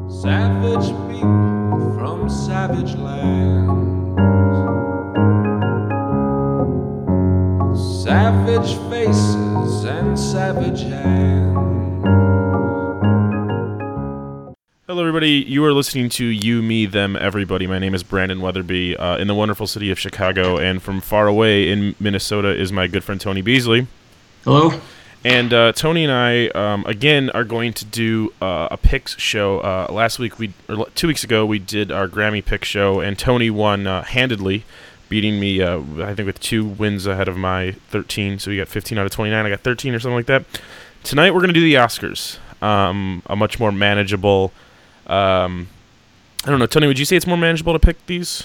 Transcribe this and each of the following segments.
Savage people from savage lands, savage faces and savage hands. Hello, everybody. You are listening to You, Me, Them, Everybody. My name is Brandon Weatherby in the wonderful city of Chicago, and from far away in Minnesota is my good friend Tony Beasley. Hello. And Tony and I, again, are going to do a picks show. 2 weeks ago, we did our Grammy pick show, and Tony won handedly, beating me, I think, with 2 wins ahead of my 13. So he got 15 out of 29. I got 13 or something like that. Tonight, we're going to do the Oscars, a much more manageable. I don't know, Tony, would you say it's more manageable to pick these?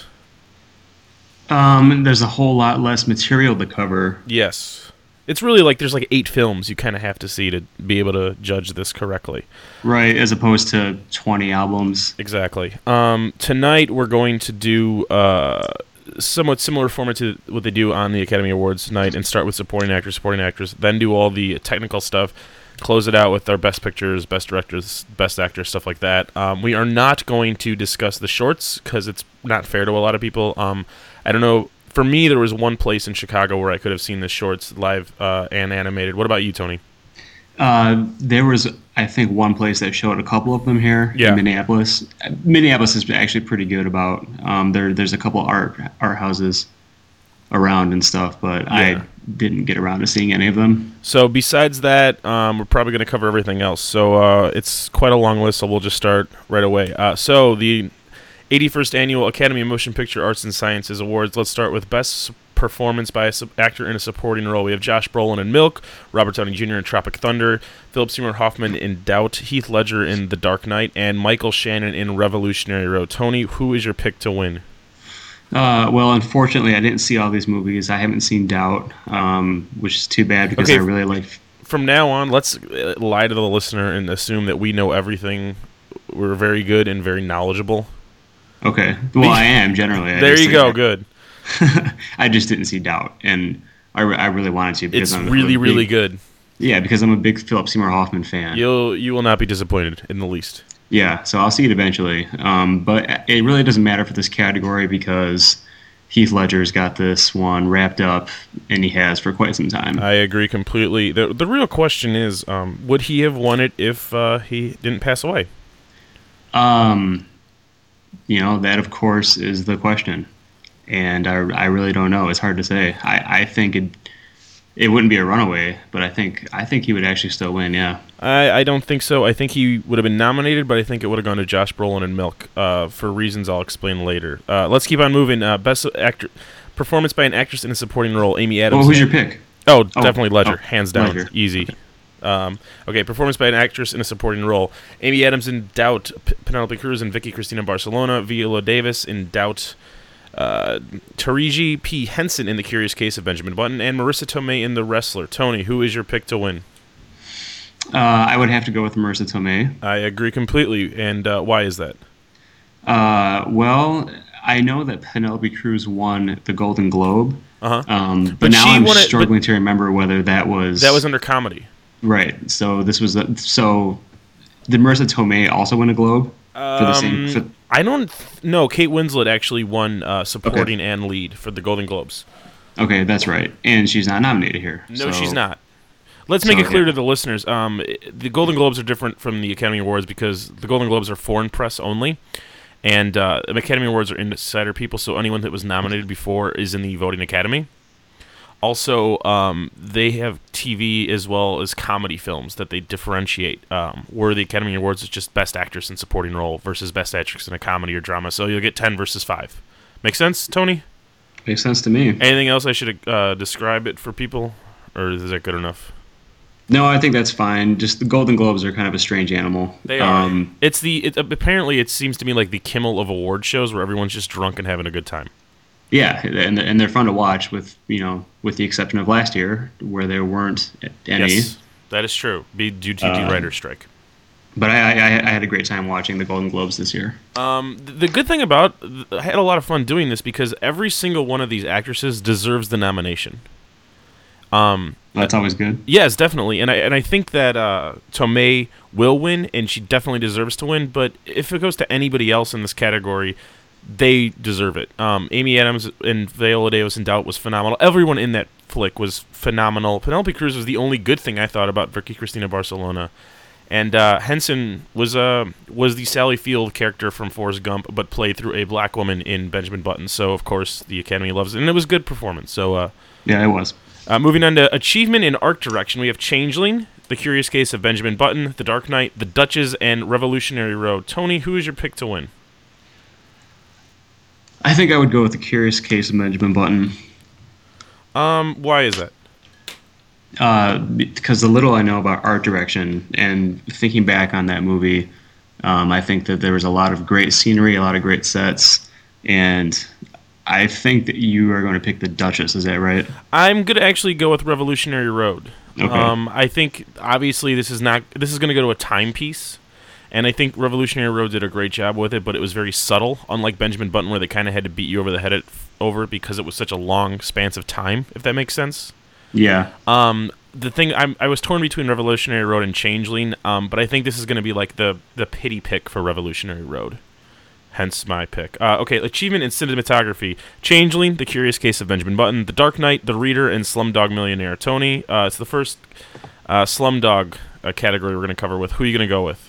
There's a whole lot less material to cover. Yes. It's really like there's like 8 films you kind of have to see to be able to judge this correctly. Right, as opposed to 20 albums. Exactly. Tonight we're going to do somewhat similar format to what they do on the Academy Awards tonight and start with supporting actors, then do all the technical stuff, close it out with our best pictures, best directors, best actors, stuff like that. We are not going to discuss the shorts because it's not fair to a lot of people. I don't know. For me, there was one place in Chicago where I could have seen the shorts live and animated. What about you, Tony? There was, I think, one place that showed a couple of them here in Minneapolis. Minneapolis is actually pretty good about. There's a couple art houses around and stuff, but I didn't get around to seeing any of them. So besides that, we're probably going to cover everything else. So it's quite a long list, so we'll just start right away. So the 81st Annual Academy of Motion Picture Arts and Sciences Awards. Let's start with Best Performance by an Actor in a Supporting Role. We have Josh Brolin in Milk, Robert Downey Jr. in Tropic Thunder, Philip Seymour Hoffman in Doubt, Heath Ledger in The Dark Knight, and Michael Shannon in Revolutionary Road. Tony, who is your pick to win? Well, unfortunately, I didn't see all these movies. I haven't seen Doubt, which is too bad because I really like... From now on, let's lie to the listener and assume that we know everything. We're very good and very knowledgeable. Okay. Well, I am, generally. There you go. Good. I just didn't see Doubt, and I really wanted to. Because it's really good. Yeah, because I'm a big Philip Seymour Hoffman fan. You will not be disappointed in the least. Yeah, so I'll see it eventually. But it really doesn't matter for this category because Heath Ledger's got this one wrapped up, and he has for quite some time. I agree completely. The real question is, would he have won it if he didn't pass away? That, of course, is the question. And I really don't know. It's hard to say. I think it wouldn't be a runaway, but I think he would actually still win, yeah. I don't think so. I think he would have been nominated, but I think it would have gone to Josh Brolin and Milk for reasons I'll explain later. Let's keep on moving. Best actor performance by an actress in a supporting role, Amy Adams. Well, who's your pick? Definitely Ledger. Hands down. Ledger. Easy. Okay, performance by an actress in a supporting role. Amy Adams in Doubt, Penelope Cruz and Vicky Cristina Barcelona, Viola Davis in Doubt, Taraji P. Henson in The Curious Case of Benjamin Button, and Marissa Tomei in The Wrestler. Tony, who is your pick to win? I would have to go with Marissa Tomei. I agree completely, and why is that? Well, I know that Penelope Cruz won the Golden Globe, but now I'm struggling to remember whether that was... That was under comedy. Right. So this was did Marissa Tomei also win a Globe for the same? I don't know. Kate Winslet actually won supporting and lead for the Golden Globes. Okay, that's right, and she's not nominated here. No, she's not. Let's make it clear to the listeners. The Golden Globes are different from the Academy Awards because the Golden Globes are foreign press only, and the Academy Awards are insider people. So anyone that was nominated before is in the voting Academy. Also, they have TV as well as comedy films that they differentiate, where the Academy Awards is just Best Actress in Supporting Role versus Best Actress in a Comedy or Drama. So you'll get 10 versus 5. Make sense, Tony? Makes sense to me. Anything else I should describe it for people, or is that good enough? No, I think that's fine. Just the Golden Globes are kind of a strange animal. They are. Apparently it seems to me like the Kimmel of award shows where everyone's just drunk and having a good time. Yeah, and they're fun to watch with the exception of last year where there weren't any. Yes, that is true. Due to the writer's strike. But I had a great time watching the Golden Globes this year. The good thing I had a lot of fun doing this because every single one of these actresses deserves the nomination. That's always good. Yes, definitely, and I think that Tomei will win, and she definitely deserves to win. But if it goes to anybody else in this category, they deserve it. Amy Adams and Viola Davis in Doubt was phenomenal. Everyone in that flick was phenomenal. Penelope Cruz was the only good thing I thought about Vicky Cristina Barcelona, and Henson was the Sally Field character from Forrest Gump, but played through a black woman in Benjamin Button. So of course the Academy loves it, and it was a good performance. So yeah, it was. Moving on to Achievement in Art Direction, we have Changeling, The Curious Case of Benjamin Button, The Dark Knight, The Duchess, and Revolutionary Road. Tony, who is your pick to win? I think I would go with The Curious Case of Benjamin Button. Why is that? Because the little I know about art direction and thinking back on that movie, I think that there was a lot of great scenery, a lot of great sets, and I think that you are going to pick The Duchess. Is that right? I'm going to actually go with Revolutionary Road. Okay. I think obviously this is going to go to a timepiece. And I think Revolutionary Road did a great job with it, but it was very subtle, unlike Benjamin Button, where they kind of had to beat you over the head over it because it was such a long span of time, if that makes sense. Yeah. The thing, I was torn between Revolutionary Road and Changeling, but I think this is going to be like the pity pick for Revolutionary Road. Hence my pick. Okay, Achievement in Cinematography. Changeling, The Curious Case of Benjamin Button, The Dark Knight, The Reader, and Slumdog Millionaire. Tony, it's the first Slumdog category we're going to cover with. Who are you going to go with?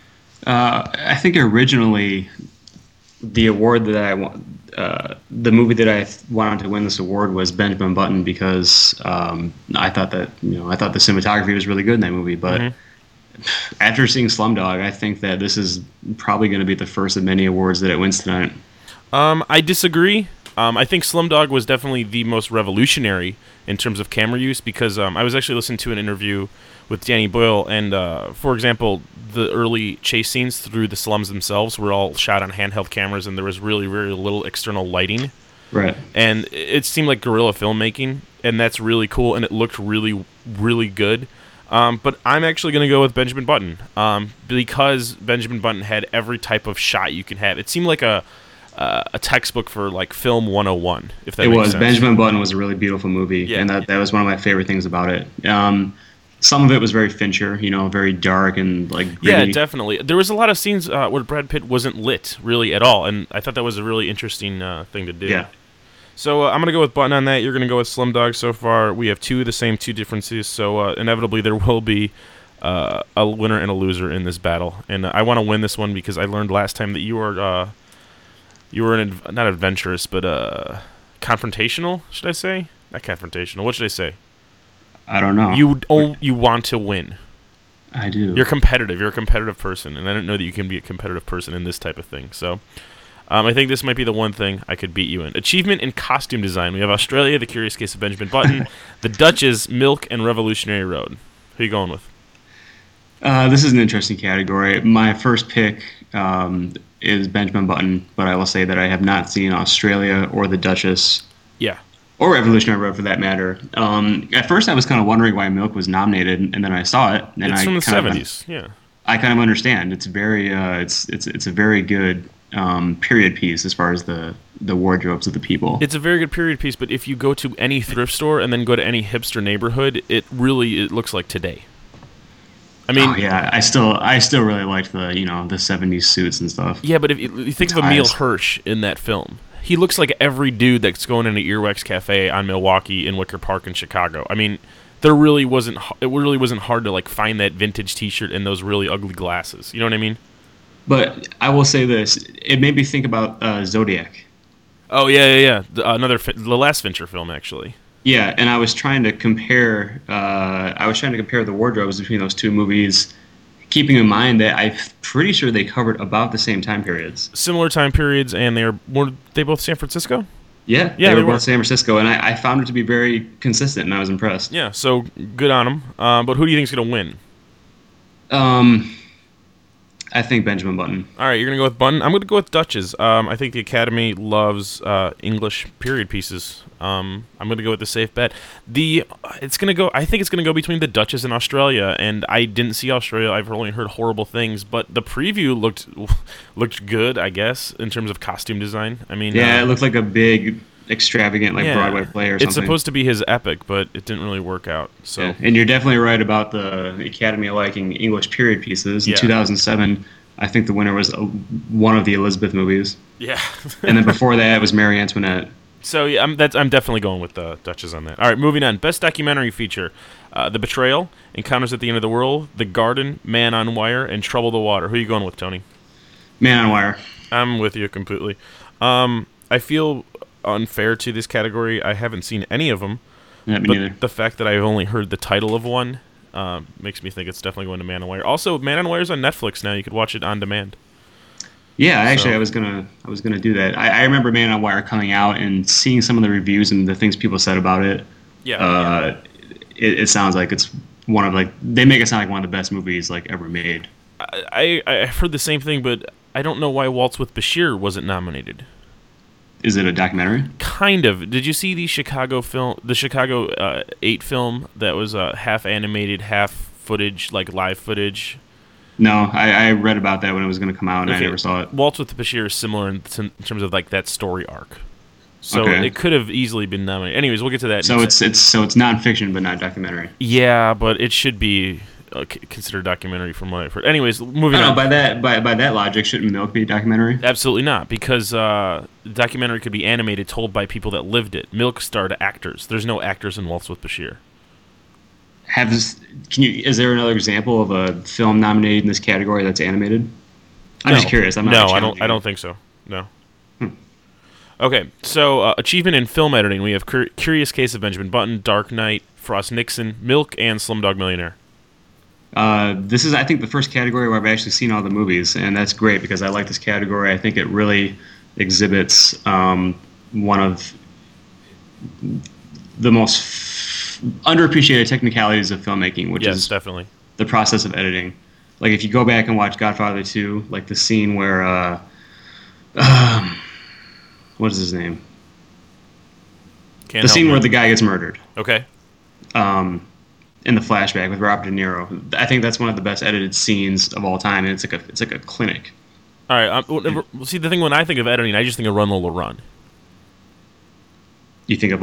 I think originally the award that I want, the movie that I wanted to win this award was Benjamin Button because I thought that I thought the cinematography was really good in that movie. But after seeing Slumdog, I think that this is probably going to be the first of many awards that it wins tonight. I disagree. I think Slumdog was definitely the most revolutionary in terms of camera use because I was actually listening to an interview with Danny Boyle, and for example, the early chase scenes through the slums themselves were all shot on handheld cameras, and there was really, really little external lighting. Right. And it seemed like guerrilla filmmaking, and that's really cool, and it looked really, really good. But I'm actually going to go with Benjamin Button because Benjamin Button had every type of shot you can have. It seemed like a textbook for like film 101, if that makes sense. Benjamin Button was a really beautiful movie, and that was one of my favorite things about it. Some of it was very Fincher, very dark and like gritty. Yeah, definitely. There was a lot of scenes where Brad Pitt wasn't lit really at all, and I thought that was a really interesting thing to do. Yeah. So I'm going to go with Button on that. You're going to go with Slumdog. So far, we have two differences, so inevitably there will be a winner and a loser in this battle. And I want to win this one because I learned last time that you were not adventurous, but confrontational, should I say? Not confrontational. What should I say? I don't know. You want to win. I do. You're competitive. You're a competitive person, and I didn't know that you can be a competitive person in this type of thing. So I think this might be the one thing I could beat you in. Achievement in Costume Design. We have Australia, The Curious Case of Benjamin Button, The Duchess, Milk, and Revolutionary Road. Who are you going with? This is an interesting category. My first pick is Benjamin Button, but I will say that I have not seen Australia or The Duchess. Yeah. Or Revolutionary Road, for that matter. At first, I was kind of wondering why Milk was nominated, and then I saw it. And it's from the 70s, yeah. I kind of understand. It's very, it's a very good period piece as far as the wardrobes of the people. It's a very good period piece, but if you go to any thrift store and then go to any hipster neighborhood, it looks like today. I mean, I still really liked the the 70s suits and stuff. Yeah, but if you think of Emile Hirsch in that film. He looks like every dude that's going in an Earwax Cafe on Milwaukee in Wicker Park in Chicago. I mean, it really wasn't hard to like find that vintage T-shirt and those really ugly glasses. You know what I mean? But I will say this: it made me think about Zodiac. Oh yeah. The last Fincher film, actually. Yeah, and I was trying to compare. The wardrobes between those two movies, keeping in mind that I'm pretty sure they covered about the same time periods. Similar time periods, and were they both San Francisco? Yeah, they were both San Francisco, and I found it to be very consistent, and I was impressed. Yeah, so good on them. But who do you think is going to win? I think Benjamin Button. All right, you're going to go with Button. I'm going to go with Duchess. I think the Academy loves English period pieces. I'm going to go with the safe bet. I think it's going to go between the Duchess and Australia, and I didn't see Australia. I've only heard horrible things, but the preview looked good, I guess, in terms of costume design. I mean, it looked like a big extravagant Broadway play or something. It's supposed to be his epic, but it didn't really work out. So, yeah. And you're definitely right about the Academy liking English period pieces. In 2007, I think the winner was one of the Elizabeth movies. Yeah. And then before that, it was Marie Antoinette. So yeah, I'm definitely going with the Duchess on that. All right, moving on. Best documentary feature: The Betrayal, Encounters at the End of the World, The Garden, Man on Wire, and Trouble the Water. Who are you going with, Tony? Man on Wire. I'm with you completely. I feel unfair to this category. I haven't seen any of them. Yeah, me neither. The fact that I've only heard the title of one makes me think it's definitely going to Man on Wire. Also, Man on Wire is on Netflix now. You could watch it on demand. Yeah, actually, I was gonna do that. I remember Man on Wire coming out and seeing some of the reviews and the things people said about it. Yeah. It sounds like it's one of they make it sound like one of the best movies ever made. I heard the same thing, but I don't know why Waltz with Bashir wasn't nominated. Is it a documentary? Kind of. Did you see the Chicago 8 film that was half animated, half footage, live footage? No, I read about that when it was going to come out, and I never saw it. Waltz with Bashir is similar in terms of that story arc, so it could have easily been nominated. Anyways, we'll get to that. So it's nonfiction, but not documentary. Yeah, but it should be considered documentary from what I've heard. Anyways, moving on. By that logic, shouldn't Milk be a documentary? Absolutely not, because the documentary could be animated, told by people that lived it. Milk starred actors. There's no actors in Waltz with Bashir. Is there another example of a film nominated in this category that's animated? I'm just curious. I don't think so. No. Okay, so achievement in film editing. We have Curious Case of Benjamin Button, Dark Knight, Frost Nixon, Milk, and Slumdog Millionaire. This is, I think, the first category where I've actually seen all the movies, and that's great because I like this category. I think it really exhibits one of the most underappreciated technicalities of filmmaking, which is definitely the process of editing. If you go back and watch Godfather 2, the scene where what is his name? The scene where the guy gets murdered. Okay. In the flashback with Robert De Niro, I think that's one of the best edited scenes of all time, and it's like a clinic. All right. See, the thing when I think of editing, I just think of Run Lola Run. You think of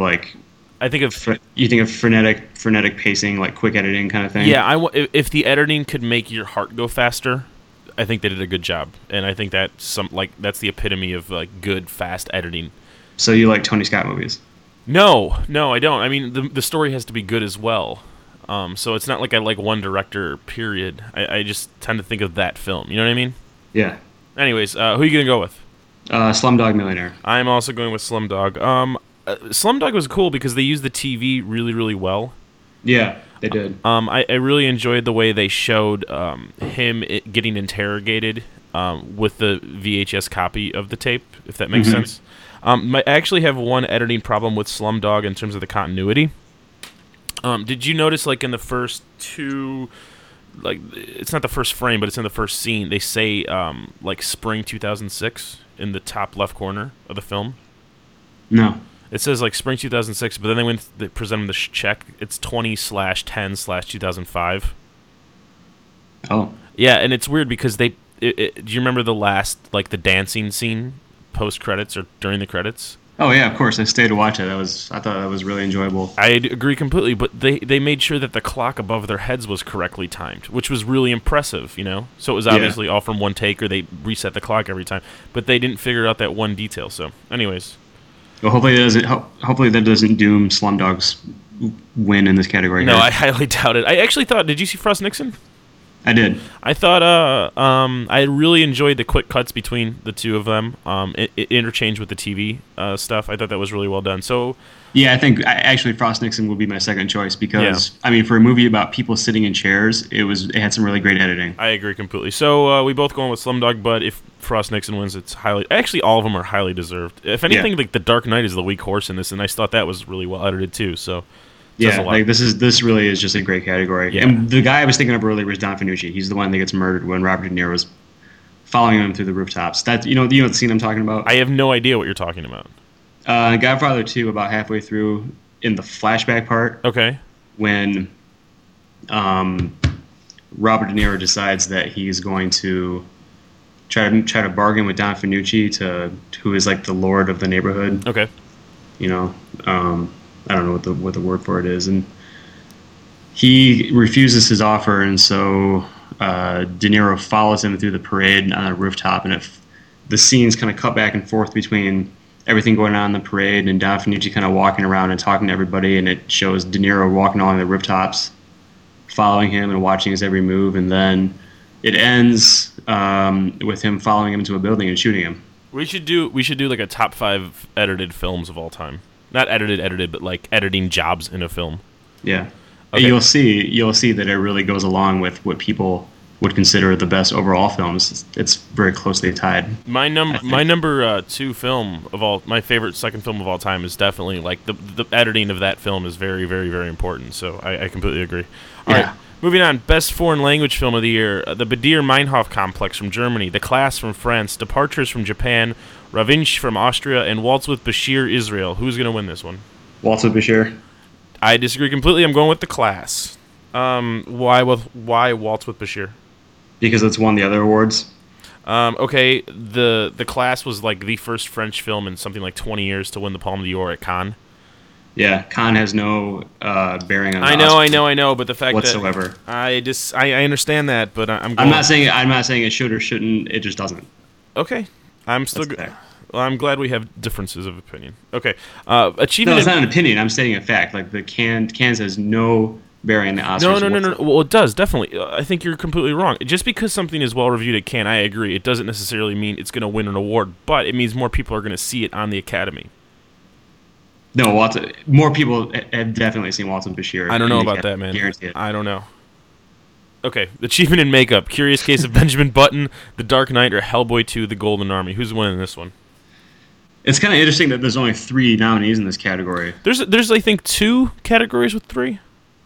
you think of frenetic pacing, quick editing kind of thing. Yeah, if the editing could make your heart go faster, I think they did a good job, and I think that's that's the epitome of good fast editing. So you like Tony Scott movies? No, I don't. I mean, the story has to be good as well. So it's not like I like one director. Period. I just tend to think of that film. You know what I mean? Yeah. Anyways, who are you gonna go with? Slumdog Millionaire. I'm also going with Slumdog. Slumdog was cool because they used the TV really, really well. Yeah, they did. I really enjoyed the way they showed him getting interrogated with the VHS copy of the tape, if that makes sense. I actually have one editing problem with Slumdog in terms of the continuity. Did you notice, in the first two, it's not the first frame, but it's in the first scene, they say, spring 2006 in the top left corner of the film? No. It says spring 2006, but then they present them the check, it's 20/10/2005. Oh. Yeah, and it's weird because do you remember the last, the dancing scene post credits or during the credits? Oh yeah, of course. I stayed to watch it. I thought that was really enjoyable. I agree completely, but they made sure that the clock above their heads was correctly timed, which was really impressive, So it was obviously all from one take, or they reset the clock every time, but they didn't figure out that one detail. So, anyways. Well, hopefully that doesn't doom Slumdog's win in this category. No, I highly doubt it. I actually thought. Did you see Frost Nixon? I did. I thought I really enjoyed the quick cuts between the two of them. It interchanged with the TV stuff. I thought that was really well done. So yeah, I think actually Frost Nixon would be my second choice because for a movie about people sitting in chairs, it had some really great editing. I agree completely. So we both going with Slumdog, but if Frost Nixon wins, it's actually all of them are highly deserved. If anything, The Dark Knight is the weak horse in this, and I thought that was really well edited too. So. Yeah, this really is just a great category. Yeah. And the guy I was thinking of earlier was Don Fanucci. He's the one that gets murdered when Robert De Niro was following him through the rooftops. That you know the scene I'm talking about? I have no idea what you're talking about. Godfather 2, about halfway through in the flashback part. Okay. When Robert De Niro decides that he's going to try to bargain with Don Fanucci who is the lord of the neighborhood. Okay. You know, I don't know what the word for it is, and he refuses his offer, and so De Niro follows him through the parade on a rooftop, and the scenes kind of cut back and forth between everything going on in the parade and Don Fanucci kind of walking around and talking to everybody, and it shows De Niro walking along the rooftops, following him and watching his every move, and then it ends with him following him into a building and shooting him. We should do like a top 5 edited films of all time. Not edited, but like editing jobs in a film. Yeah. Okay. You'll see that it really goes along with what people would consider the best overall films. It's very closely tied. My number 2 film of all, my favorite second film of all time is definitely like the editing of that film is very, very, very important. So I completely agree. All right, moving on. Best foreign language film of the year: The Badir Meinhof Complex from Germany, The Class from France, Departures from Japan, Revenge from Austria, and Waltz with Bashir, Israel. Who's going to win this one? Waltz with Bashir. I disagree completely. I'm going with The Class. Why Waltz with Bashir? Because it's won the other awards. Okay, the Class was like the first French film in something like 20 years to win the Palme d'Or at Cannes. Yeah, Cannes has no bearing on. I know, but the fact whatsoever. that I understand that, but I'm not saying it should or shouldn't. It just doesn't. Okay, I'm still good. Well, I'm glad we have differences of opinion. Okay, achievement. No, it's not an opinion. I'm stating a fact. Like the Cannes has no bearing on the Oscars. No. Well, it does definitely. I think you're completely wrong. Just because something is well reviewed at Cannes, I agree. It doesn't necessarily mean it's going to win an award, but it means more people are going to see it on the Academy. No, more people have definitely seen Waltz and Bashir. I don't know about that, man. Guarantee it. I don't know. Okay, achievement in makeup: Curious Case of Benjamin Button, The Dark Knight, or Hellboy 2: The Golden Army. Who's winning this one? It's kind of interesting that there's only 3 nominees in this category. There's I think 2 categories with 3.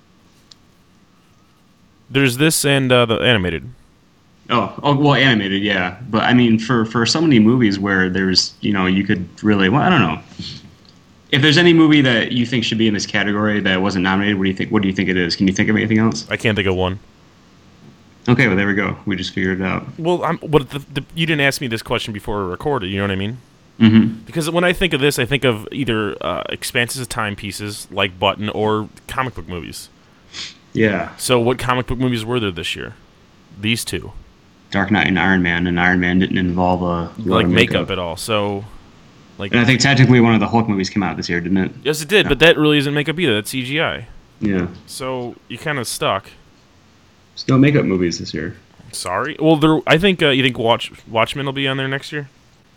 There's this and the animated. Oh, well, animated, yeah. But I mean, for so many movies where there's, you could really, I don't know. If there's any movie that you think should be in this category that wasn't nominated, what do you think it is? Can you think of anything else? I can't think of one. Okay, well, there we go. We just figured it out. Well, you didn't ask me this question before we recorded, you know what I mean? Mm-hmm. Because when I think of this, I think of either expanses of timepieces like Button or comic book movies. Yeah. So what comic book movies were there this year? These 2. Dark Knight and Iron Man didn't involve a makeup at all. So, and I think technically one of the Hulk movies came out this year, didn't it? Yes, it did, but that really isn't makeup either. That's CGI. Yeah. So you're kind of stuck. There's no makeup movies this year. Sorry. Well, I think you think Watchmen will be on there next year.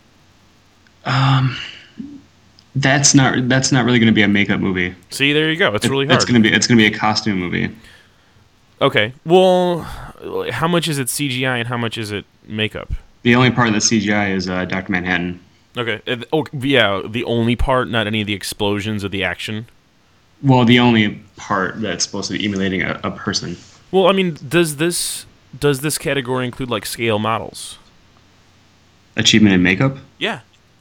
That's not really going to be a makeup movie. See, there you go. It's really hard. It's going to be a costume movie. Okay. Well, how much is it CGI and how much is it makeup? The only part that's CGI is Dr. Manhattan. Okay. Yeah, the only part, not any of the explosions or the action. Well, the only part that's supposed to be emulating a person. Well, I mean, does this category include like scale models? Achievement in makeup? Yeah.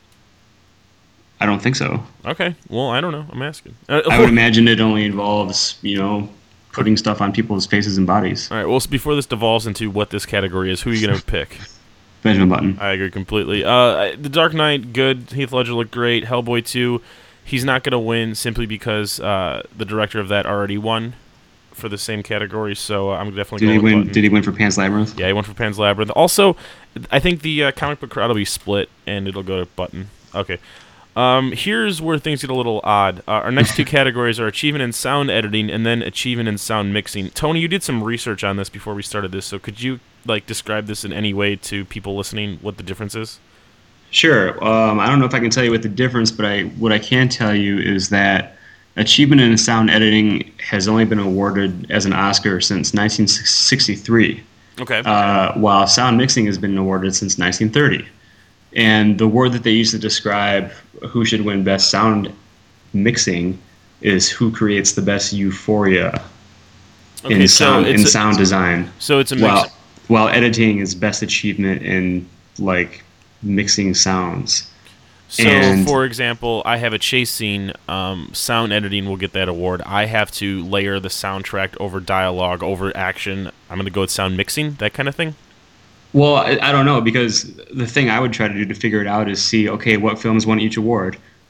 I don't think so. Okay. Well, I don't know. I'm asking. I would imagine it only involves, putting stuff on people's faces and bodies. All right. Well, before this devolves into what this category is, who are you going to pick? Benjamin Button. I agree completely. The Dark Knight, good. Heath Ledger looked great. Hellboy 2, he's not going to win simply because the director of that already won for the same category. So I'm definitely going with Button. Did he win for Pan's Labyrinth? Yeah, he won for Pan's Labyrinth. Also, I think the comic book crowd will be split, and it'll go to Button. Okay. Here's where things get a little odd. Our next 2 categories are achievement in sound editing and then achievement in sound mixing. Tony, you did some research on this before we started this, so could you describe this in any way to people listening what the difference is? Sure. I don't know if I can tell you what the difference, but what I can tell you is that achievement in sound editing has only been awarded as an Oscar since 1963. Okay. While sound mixing has been awarded since 1930. And the word that they use to describe who should win best sound mixing is who creates the best euphoria in sound design. So it's a mix. While editing is best achievement in mixing sounds. So, for example, I have a chase scene. Sound editing will get that award. I have to layer the soundtrack over dialogue, over action. I'm going to go with sound mixing, that kind of thing. Well, I don't know, because the thing I would try to do to figure it out is see, okay, what films won each award?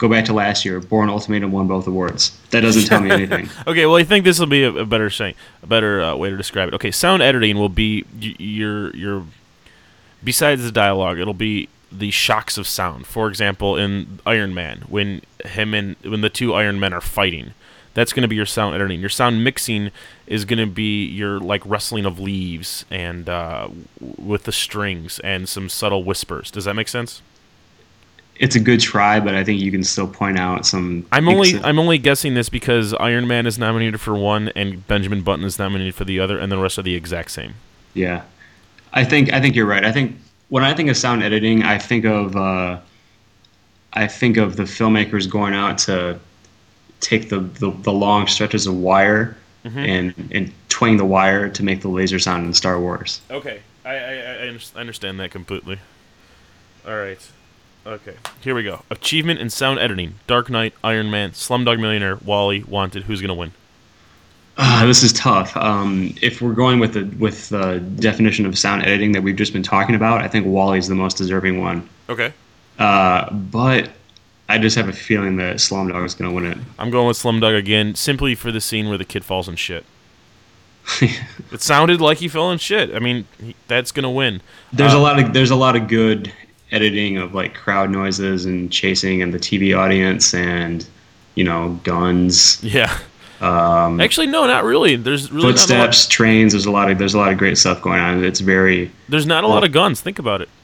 Go back to last year. Bourne Ultimatum won both awards. That doesn't tell me anything. Okay, well, I think this will be a better way to describe it. Okay, sound editing will be your besides the dialogue, it'll be the shocks of sound. For example, in Iron Man, when the two Iron Men are fighting, that's going to be your sound editing. Your sound mixing is going to be your like rustling of leaves and with the strings and some subtle whispers. Does that make sense? It's a good try, but I think you can still point out some. I'm only guessing this because Iron Man is nominated for one and Benjamin Button is nominated for the other, and the rest are the exact same. Yeah, I think you're right. I think when I think of sound editing, I think of the filmmakers going out to take the long stretches of wire and twang the wire to make the laser sound in Star Wars. Okay, I understand that completely. All right. Okay, here we go. Achievement in sound editing: Dark Knight, Iron Man, Slumdog Millionaire, WALL-E, Wanted. Who's gonna win? This is tough. If we're going with the definition of sound editing that we've just been talking about, I think WALL-E is the most deserving one. Okay. But I just have a feeling that Slumdog is going to win it. I'm going with Slumdog again, simply for the scene where the kid falls in shit. It sounded like he fell in shit. I mean, that's going to win. There's a lot of good editing of like crowd noises and chasing and the TV audience and guns. Yeah. Actually, no, not really. There's really footsteps, trains. There's a lot of great stuff going on. There's not a lot of guns. Think about it.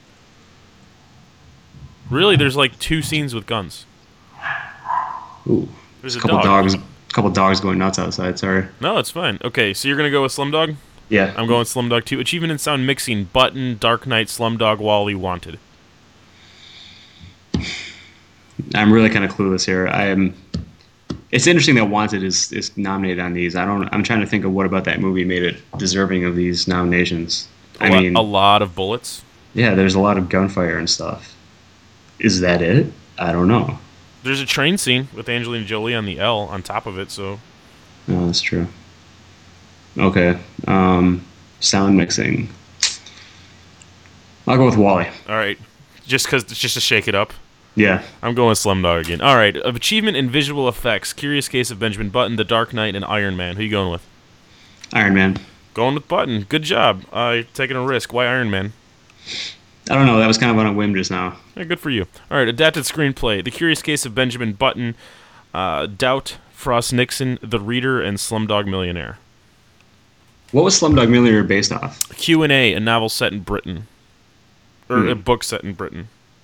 Really, there's like 2 scenes with guns. Ooh, there's a couple dogs going nuts outside. Sorry. No, it's fine. Okay, so you're gonna go with Slumdog? Yeah. I'm going with Slumdog too. Achievement in sound mixing: Button, Dark Knight, Slumdog, WALL-E, Wanted. I'm really kind of clueless here. It's interesting that Wanted is nominated on these. I'm trying to think of what about that movie made it deserving of these nominations. A lot of bullets. Yeah, there's a lot of gunfire and stuff. Is that it? I don't know. There's a train scene with Angelina Jolie on the L on top of it, so. No, that's true. Okay. Sound mixing. I'll go with WALL-E. All right. Just to shake it up. Yeah. I'm going with Slumdog again. All right. Of achievement in visual effects: Curious Case of Benjamin Button, The Dark Knight, and Iron Man. Who you going with? Iron Man. Going with Button. Good job. Taking a risk. Why Iron Man? I don't know. That was kind of on a whim just now. Yeah, good for you. All right. Adapted screenplay: The Curious Case of Benjamin Button, Doubt, Frost Nixon, The Reader, and Slumdog Millionaire. What was Slumdog Millionaire based off? Q&A, a novel set in Britain. Or a book set in Britain.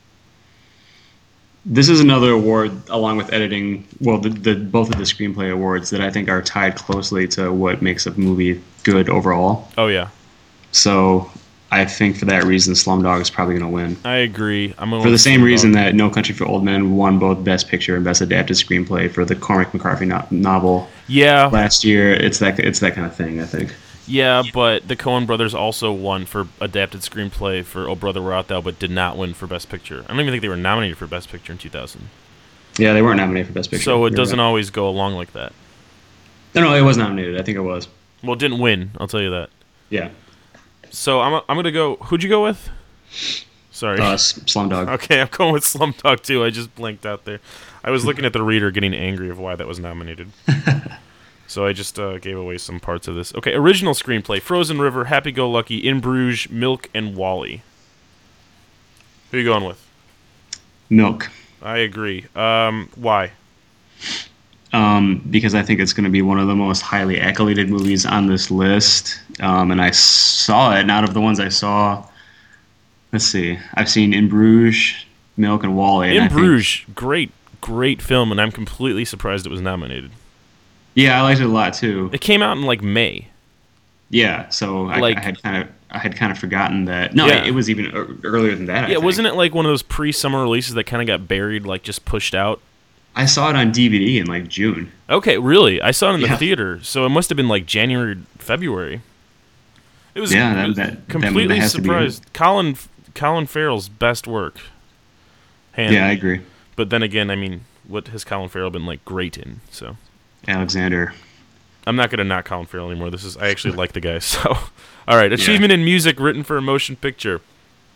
This is another award, along with editing, well, both of the screenplay awards that I think are tied closely to what makes a movie good overall. Oh, yeah. So I think for that reason, Slumdog is probably going to win. I agree. For the same reason that No Country for Old Men won both Best Picture and Best Adapted Screenplay for the Cormac McCarthy novel. Yeah. Last year, it's that kind of thing, I think. Yeah, but the Coen brothers also won for Adapted Screenplay for Oh Brother Where Art Thou, but did not win for Best Picture. I don't even think they were nominated for Best Picture in 2000. Yeah, they weren't nominated for Best Picture. So it doesn't always go along like that. No, it was nominated. I think it was. Well, it didn't win. I'll tell you that. Yeah. So I'm gonna go. Who'd you go with? Sorry. Slumdog. Okay, I'm going with Slumdog too. I just blanked out there. I was looking at the Reader, getting angry of why that was nominated. So I just gave away some parts of this. Okay, original screenplay: Frozen River, Happy Go Lucky, In Bruges, Milk, and WALL-E. Who are you going with? Milk. I agree. Why? Because I think it's going to be one of the most highly accoladed movies on this list. And I saw it, and out of the ones I saw, let's see, I've seen In Bruges, Milk, and WALL-E. In Bruges, great film, and I'm completely surprised it was nominated. Yeah, I liked it a lot too. It came out in like May. Yeah, so I had kind of forgotten that. No, it was even earlier than that. Yeah, wasn't it like one of those pre-summer releases that kind of got buried, like just pushed out? I saw it on DVD in like June. Okay, really? I saw it in the theater, so it must have been like January, February. It was completely surprised. Colin Farrell's best work. Yeah, I agree. But then again, I mean, what has Colin Farrell been like great in? So Alexander. I'm not going to knock Colin Farrell anymore. I actually like the guy. So, all right, achievement in music written for a motion picture.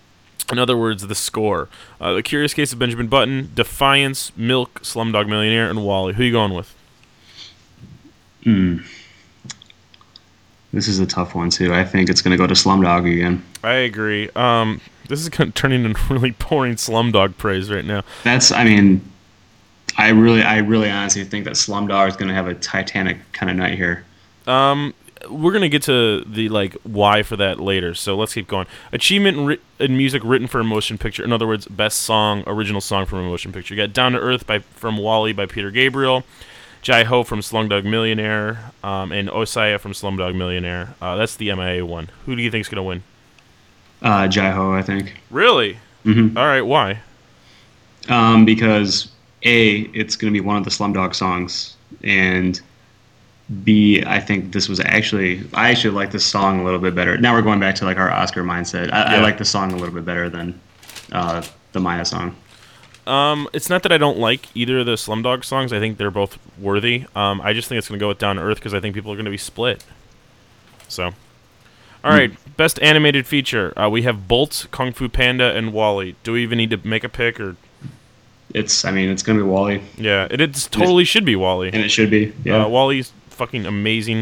In other words, the score. The Curious Case of Benjamin Button, Defiance, Milk, Slumdog Millionaire, and WALL-E. Who are you going with? This is a tough one, too. I think it's going to go to Slumdog again. I agree. This is turning into really boring Slumdog praise right now. I really honestly think that Slumdog is going to have a Titanic kind of night here. We're going to get to the why for that later, so let's keep going. Achievement in music written for a motion picture. In other words, best song, original song from a motion picture. You got Down to Earth from WALL-E by Peter Gabriel, Jai Ho from Slumdog Millionaire, and Osaya from Slumdog Millionaire. That's the MIA one. Who do you think is going to win? Jai Ho, I think. Really? Mm-hmm. All right, why? Because A, it's going to be one of the Slumdog songs, and B, I think this was I actually like this song a little bit better. Now we're going back to our Oscar mindset. I like the song a little bit better than the Maya song. It's not that I don't like either of the Slumdog songs. I think they're both worthy. I just think it's going to go with Down to Earth because I think people are going to be split. So, all right, best animated feature. We have Bolt, Kung Fu Panda, and WALL-E. Do we even need to make a pick or? It's going to be WALL-E. Yeah, it totally should be WALL-E. And it should be. Yeah, WALL-E's fucking amazing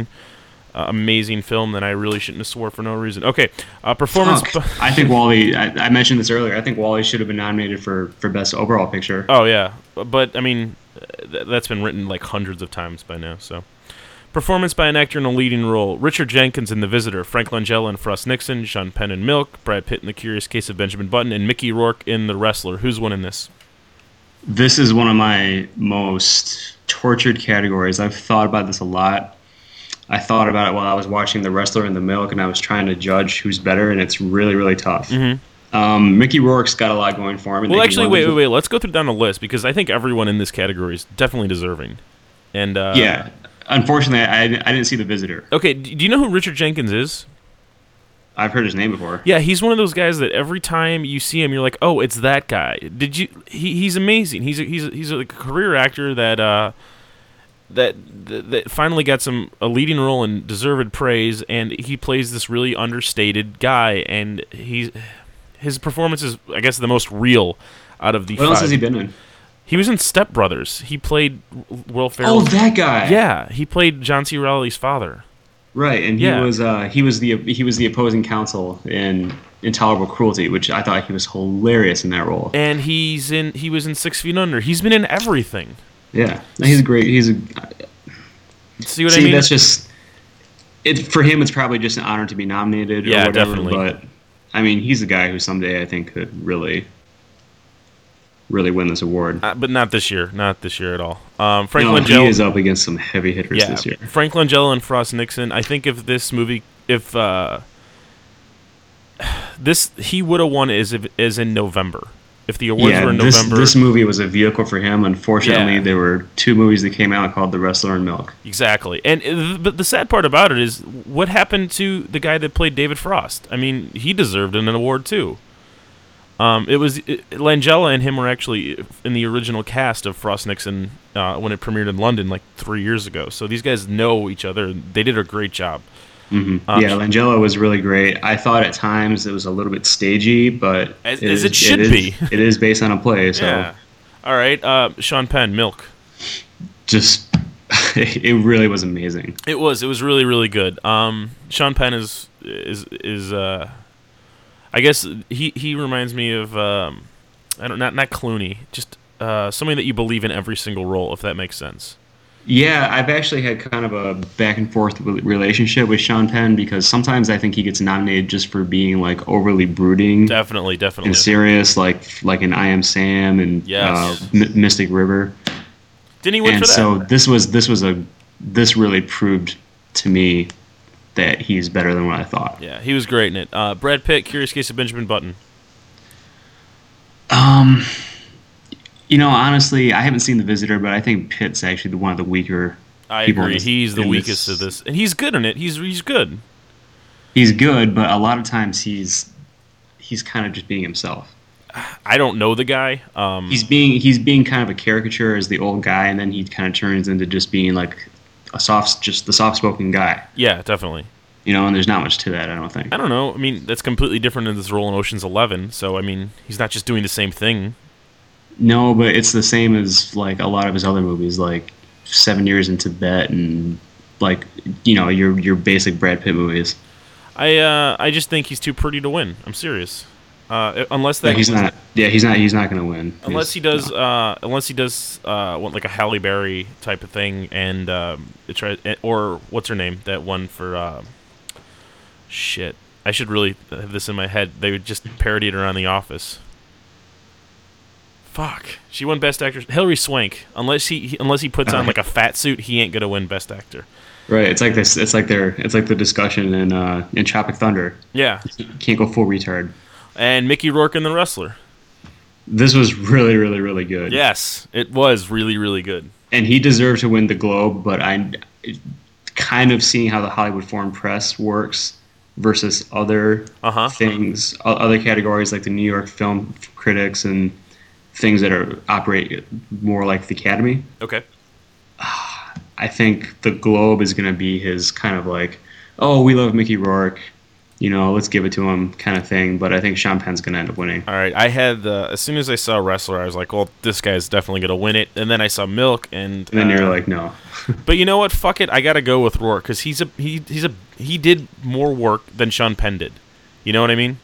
film that I really shouldn't have swore for no reason. Okay, performance. I think WALL-E. I mentioned this earlier. I think WALL-E should have been nominated for best overall picture. Oh yeah, but I mean, that's been written hundreds of times by now. So, performance by an actor in a leading role: Richard Jenkins in The Visitor, Frank Langella in Frost Nixon, Sean Penn in Milk, Brad Pitt in The Curious Case of Benjamin Button, and Mickey Rourke in The Wrestler. Who's winning this? This is one of my most tortured categories. I've thought about this a lot. I thought about it while I was watching The Wrestler and The Milk, and I was trying to judge who's better, and it's really, really tough. Mm-hmm. Mickey Rourke's got a lot going for him. Well, actually, wait. Let's go down the list, because I think everyone in this category is definitely deserving. And yeah. Unfortunately, I didn't see The Visitor. Okay, do you know who Richard Jenkins is? I've heard his name before. Yeah, he's one of those guys that every time you see him, you're like, oh, it's that guy. Did you? He's amazing. He's a career actor that finally got a leading role and deserved praise, and he plays this really understated guy, and his performance is, I guess, the most real out of the five. What else has he been in? He was in Step Brothers. He played Will Ferrell. Oh, that guy. Yeah, he played John C. Reilly's father. Right, and he was the opposing counsel in Intolerable Cruelty, which I thought he was hilarious in that role. And he was in 6 Feet Under. He's been in everything. Yeah, he's great. See what I mean? That's just it for him. It's probably just an honor to be nominated. Yeah, or whatever, definitely. But I mean, he's a guy who someday I think could really win this award. But not this year. Not this year at all. Frank Langella, he is up against some heavy hitters this year. Frank Langella and Frost Nixon. I think if this movie, he would have won as in November. If the awards were in November. This movie was a vehicle for him. Unfortunately, there were 2 movies that came out called The Wrestler and Milk. Exactly. But the sad part about it is what happened to the guy that played David Frost? I mean, he deserved an award too. Langella and him were actually in the original cast of Frost Nixon when it premiered in London 3 years ago. So these guys know each other. They did a great job. Mm-hmm. Langella was really great. I thought at times it was a little bit stagey, but it should be. It is based on a play. So, yeah. All right, Sean Penn, Milk. Just, it really was amazing. It was really, really good. Sean Penn is I guess he reminds me of not Clooney, just somebody that you believe in every single role, if that makes sense. Yeah, I've actually had kind of a back and forth relationship with Sean Penn because sometimes I think he gets nominated just for being overly brooding, definitely, and serious, like in I Am Sam and Mystic River. Didn't he win for that? And so this really proved to me that he's better than what I thought. Yeah, he was great in it. Brad Pitt, Curious Case of Benjamin Button. Honestly, I haven't seen The Visitor, but I think Pitt's actually one of the weaker people. I agree. He's the weakest of this. And he's good in it. He's good. He's good, but a lot of times he's kind of just being himself. I don't know the guy. He's being kind of a caricature as the old guy, and then he kind of turns into just being the soft-spoken guy. Yeah, definitely. And there's not much to that, I don't think. I don't know. I mean, that's completely different than his role in Ocean's 11. So I mean, he's not just doing the same thing. No, but it's the same as like a lot of his other movies, like 7 Years in Tibet and like your basic Brad Pitt movies. I just think he's too pretty to win. I'm serious. Unless that he's not. Yeah, he's not going to win. Unless he does like a Halle Berry type of thing, and or what's her name? That one for shit. I should really have this in my head. They would just parodied her on The Office. Fuck. She won Best Actress. Hilary Swank. Unless he puts on like a fat suit, he ain't gonna win Best Actor. Right. It's like this. It's like the discussion in Tropic Thunder. Yeah. You can't go full retard. And Mickey Rourke in The Wrestler. This was really, really, really good. Yes, it was really, really good. And he deserved to win the Globe, but I kind of seeing how the Hollywood Foreign Press works versus other things, other categories like the New York Film Critics and things that operate more like the Academy. Okay. I think the Globe is going to be his kind of like, oh, we love Mickey Rourke, let's give it to him kind of thing. But I think Sean Penn's going to end up winning. All right. I had as soon as I saw Wrestler, I was like, well, this guy's definitely going to win it. And then I saw Milk, and then you're like, no. But you know what? Fuck it. I got to go with Rourke because he did more work than Sean Penn did. You know what I mean?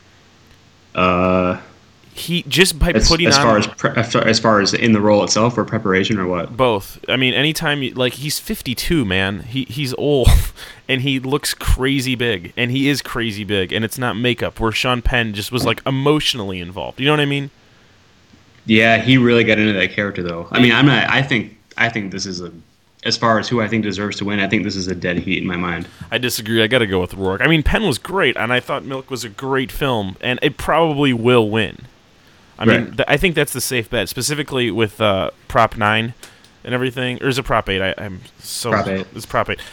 He just by putting as far as in the role itself or preparation or what? Both. I mean, anytime he's 52, man. He's old and he looks crazy big, and he is crazy big, and it's not makeup. Where Sean Penn just was like emotionally involved. You know what I mean? Yeah, he really got into that character though. I mean, I'm not. I think this is as far as who I think deserves to win, I think this is a dead heat in my mind. I disagree. I got to go with Rourke. I mean, Penn was great, and I thought Milk was a great film, and it probably will win. I mean, I think that's the safe bet, specifically with Prop 9 and everything. Or is it Prop 8? I'm so Prop 8. It's Prop 8.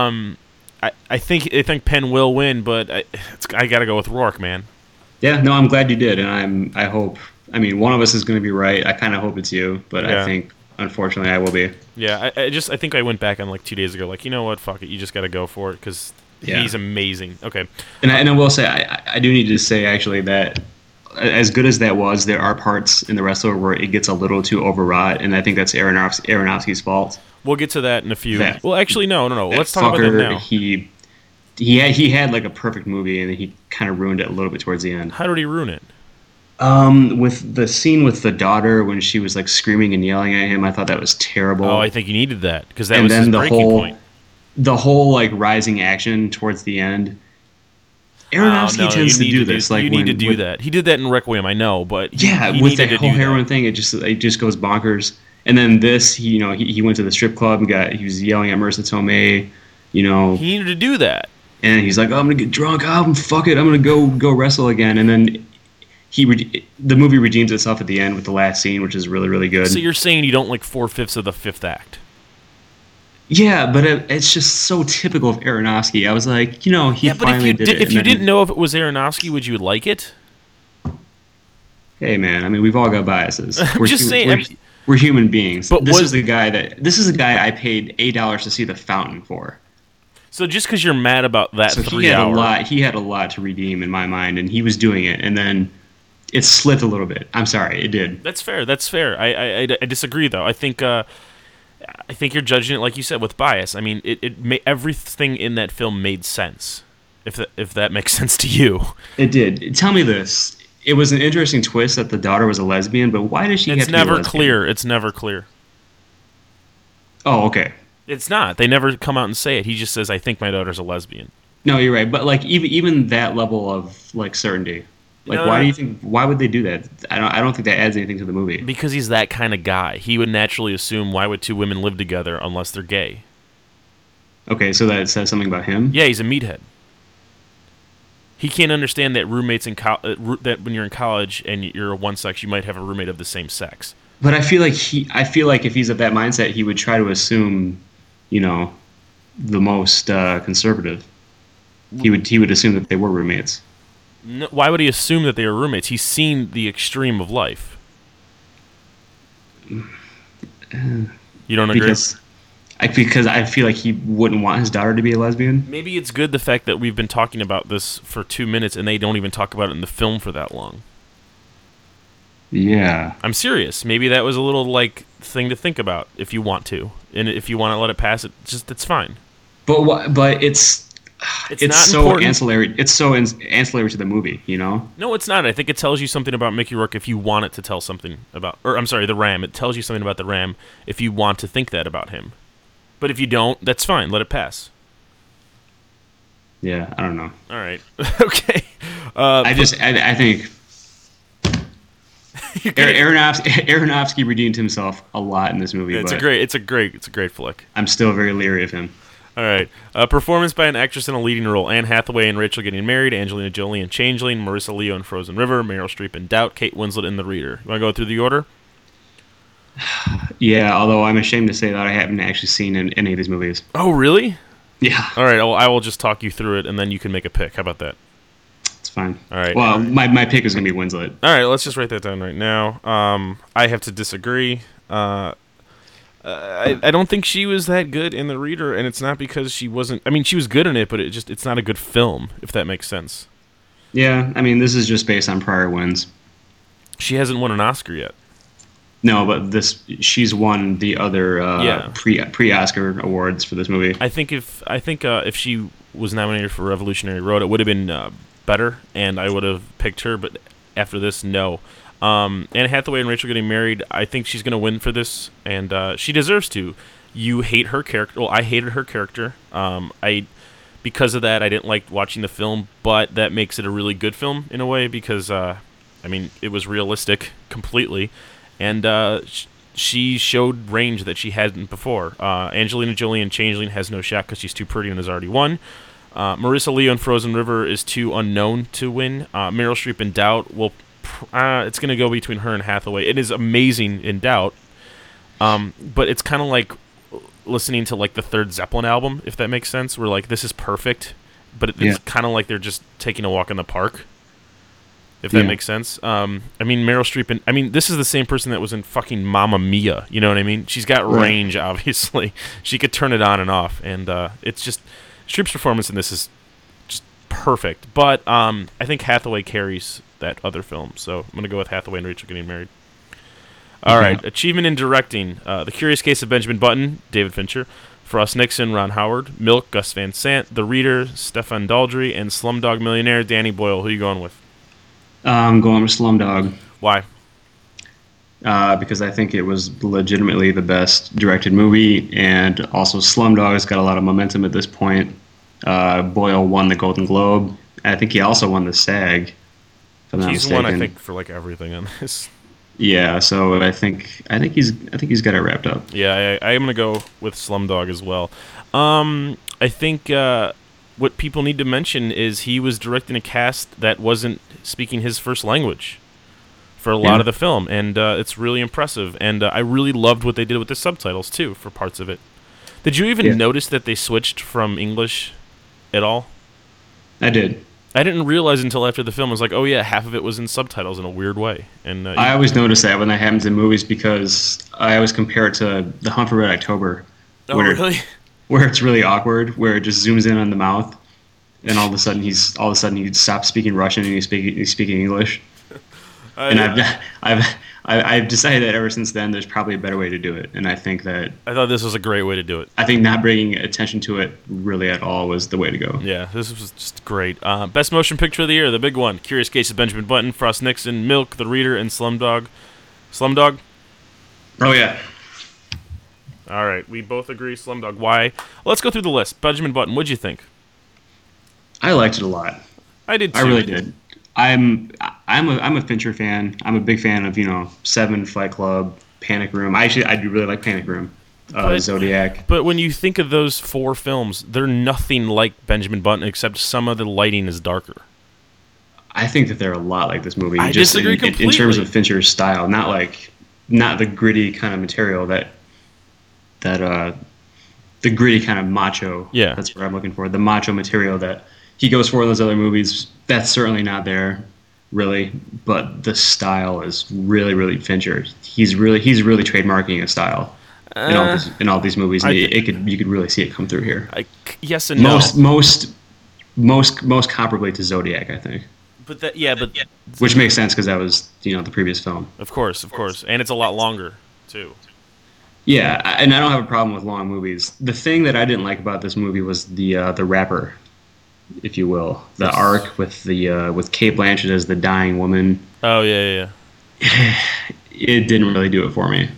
I think Penn will win, but I got to go with Rourke, man. Yeah, no, I'm glad you did, and I hope. I mean, one of us is going to be right. I kind of hope it's you, but yeah. I think unfortunately I will be. Yeah, I think I went back on like 2 days ago, like, you know what, fuck it, you just got to go for it because he's amazing. Okay. And I will say I do need to say actually that. As good as that was, there are parts in The Wrestler where it gets a little too overwrought, and I think that's Aronofsky's fault. We'll get to that in a few. Well, actually, no. Let's talk about that now. He had like a perfect movie, and he kind of ruined it a little bit towards the end. How did he ruin it? With the scene with the daughter when she was like screaming and yelling at him, I thought that was terrible. Oh, I think he needed that because that was his breaking point. The whole like rising action towards the end. Aronofsky tends to do this. You need to do that. He did that in Requiem, I know, but he with that whole heroin thing, it just goes bonkers. And then this, he went to the strip club and he was yelling at Marissa Tomei. He needed to do that. And he's like, oh, I'm gonna get drunk. Fuck it, I'm gonna go wrestle again. And then the movie redeems itself at the end with the last scene, which is really, really good. So you're saying you don't like 4/5 of the fifth act? Yeah, but it's just so typical of Aronofsky. I was like, he finally did it. If you didn't know if it was Aronofsky, would you like it? Hey, man, I mean, we've all got biases. I'm just saying. We're human beings. But this is a guy I paid $8 to see The Fountain for. So just because you're mad about that 3 hours. He had a lot to redeem in my mind, and he was doing it, and then it slipped a little bit. I'm sorry, it did. That's fair. I disagree, though. I think you're judging it, like you said, with bias. I mean, everything in that film made sense, if that makes sense to you. It did. Tell me this. It was an interesting twist that the daughter was a lesbian, but why does she have to be a lesbian? It's never clear. Oh, okay. It's not. They never come out and say it. He just says, I think my daughter's a lesbian. No, you're right. But like even that level of like certainty. Like, why do you think? Why would they do that? I don't think that adds anything to the movie. Because he's that kind of guy. He would naturally assume, why would two women live together unless they're gay? Okay, so that says something about him. Yeah, he's a meathead. He can't understand that roommates that when you're in college and you're one sex, you might have a roommate of the same sex. But I feel like if he's of that mindset, he would try to assume, the most conservative. He would assume that they were roommates. No, why would he assume that they were roommates? He's seen the extreme of life. You don't agree? Because Because I feel like he wouldn't want his daughter to be a lesbian. Maybe it's good the fact that we've been talking about this for 2 minutes and they don't even talk about it in the film for that long. Yeah. I'm serious. Maybe that was a little like thing to think about if you want to, and if you want to let it pass, it's fine. But it's not so important. ancillary. It's so ancillary to the movie, you know. No, it's not. I think it tells you something about Mickey Rourke if you want it to tell something about, or I'm sorry, the Ram. It tells you something about the Ram if you want to think that about him. But if you don't, that's fine. Let it pass. Yeah, I don't know. All right. Okay. I think Aronofsky redeemed himself a lot in this movie. It's a great flick. I'm still very leery of him. All right. Performance by an actress in a leading role: Anne Hathaway and Rachel Getting Married, Angelina Jolie in Changeling, Marissa Leo in Frozen River, Meryl Streep in Doubt, Kate Winslet in The Reader. You want to go through the order? Yeah, although I'm ashamed to say that I haven't actually seen any of these movies. Oh, really? Yeah. All right, I will just talk you through it, and then you can make a pick. How about that? It's fine. All right. Well, my pick is going to be Winslet. All right, let's just write that down right now. I have to disagree. I don't think she was that good in The Reader, and it's not because she wasn't... I mean, she was good in it, but it's not a good film, if that makes sense. Yeah, I mean, this is just based on prior wins. She hasn't won an Oscar yet. No, but she's won the other pre-Oscar awards for this movie. I think if she was nominated for Revolutionary Road, it would have been better, and I would have picked her. But after this, no. Anne Hathaway and Rachel Getting Married, I think she's going to win for this, and she deserves to. You hate her character. Well, I hated her character. Because of that, I didn't like watching the film, but that makes it a really good film in a way because, it was realistic completely. And she showed range that she hadn't before. Angelina Jolie in Changeling has no shot because she's too pretty and has already won. Marissa Leo in Frozen River is too unknown to win. Meryl Streep in Doubt, it's going to go between her and Hathaway. It is amazing in Doubt, but it's kind of like listening to like the third Zeppelin album, if that makes sense. Where like this is perfect, but it's kind of like they're just taking a walk in the park. If that makes sense. Meryl Streep, this is the same person that was in fucking Mamma Mia. You know what I mean? She's got range, obviously. She could turn it on and off, and it's just Streep's performance in this is just perfect. But I think Hathaway carries that other film, so I'm gonna go with Hathaway and Rachel Getting Married. All right, achievement in directing: The Curious Case of Benjamin Button, David Fincher; Frost Nixon, Ron Howard; Milk, Gus Van Sant; The Reader, Stefan Daldry; and Slumdog Millionaire, Danny Boyle. Who are you going with? I'm going with Slumdog. Why? Because I think it was legitimately the best directed movie, and also Slumdog's got a lot of momentum at this point. Boyle won the Golden Globe. I think he also won the SAG. If I'm not He's mistaken. won, I think, for like everything on this. Yeah, so I think he's got it wrapped up. Yeah, I am gonna go with Slumdog as well. I think what people need to mention is he was directing a cast that wasn't speaking his first language for a lot of the film, and it's really impressive. And I really loved what they did with the subtitles too for parts of it. Did you even notice that they switched from English at all? I did. I didn't realize until after the film. I was like, oh yeah, half of it was in subtitles in a weird way. And I always notice that when that happens in movies because I always compare it to The Hunt for Red October. Oh, really? Where it's really awkward, where it just zooms in on the mouth, and all of a sudden he stops speaking Russian and he's speaking English. And I've decided that ever since then there's probably a better way to do it, and I think that I thought this was a great way to do it. I think not bringing attention to it really at all was the way to go. Yeah, this was just great. Best motion picture of the year, the big one: Curious Case of Benjamin Button, Frost Nixon, Milk, The Reader, and Slumdog. Slumdog? Oh yeah. All right, we both agree Slumdog. Why? Let's go through the list. Benjamin Button, what'd you think? I liked it a lot. I did too. I really did. I'm a Fincher fan. I'm a big fan of Seven, Fight Club, Panic Room. I do really like Panic Room, Zodiac. But when you think of those four films, they're nothing like Benjamin Button except some of the lighting is darker. I think that they're a lot like this movie. I disagree completely. In terms of Fincher's style, not the gritty kind of material that the gritty kind of macho. Yeah, that's what I'm looking for. The macho material that he goes for in those other movies. That's certainly not there, really. But the style is really, really Fincher. He's really trademarking a style. in all these movies. You could really see it come through here. Yes and no. Most comparably to Zodiac, I think. But which makes sense because that was the previous film. Of course, and it's a lot longer too. Yeah, and I don't have a problem with long movies. The thing that I didn't like about this movie was the wrapper, if you will, the arc with Cate Blanchett as the dying woman. Oh yeah. It didn't really do it for me.